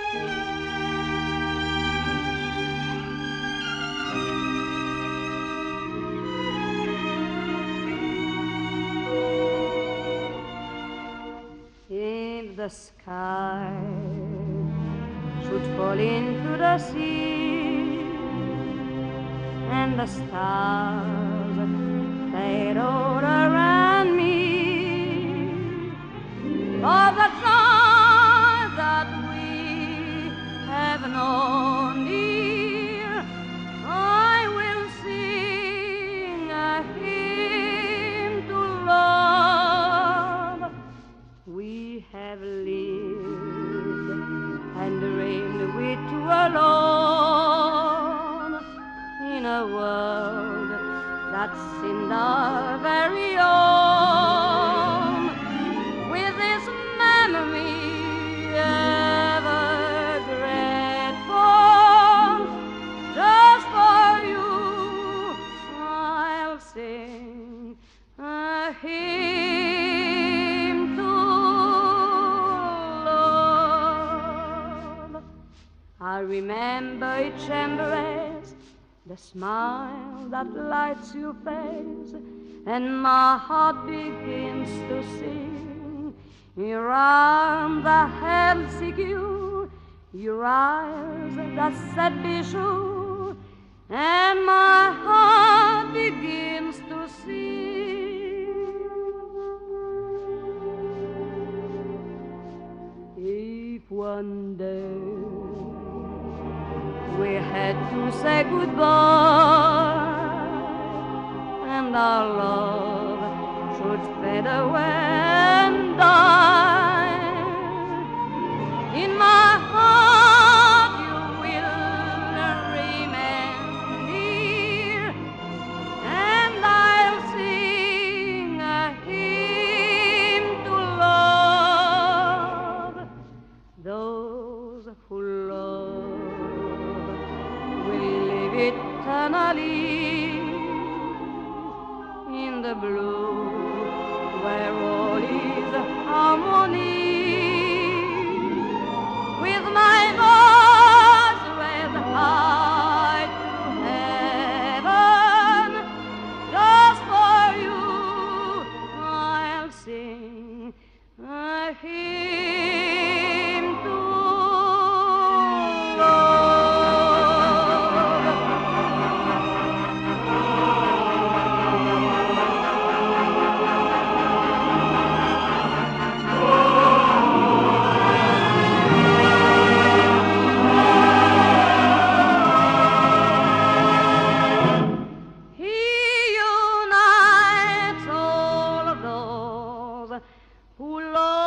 If the sky should fall into the sea and the stars fade all around me, all the joy that we have known near, I will sing a hymn to love. We have lived and dreamed we two alone in a world that seemed our very own, with this memory ever grateful. Just for you I'll sing a hymn to love. I remember each embrace, the smile that lights your face, and my heart begins to sing. Your arms that held secure, your eyes that said be sure, and my heart begins to sing. If one day we had to say goodbye and our love should fade away and die, in my heart you will remain dear, and I'll sing a hymn to love. Those who love will live eternally in the blue where all is harmony. With my voice raised high to heaven, just for you I'll sing a hymn to who loves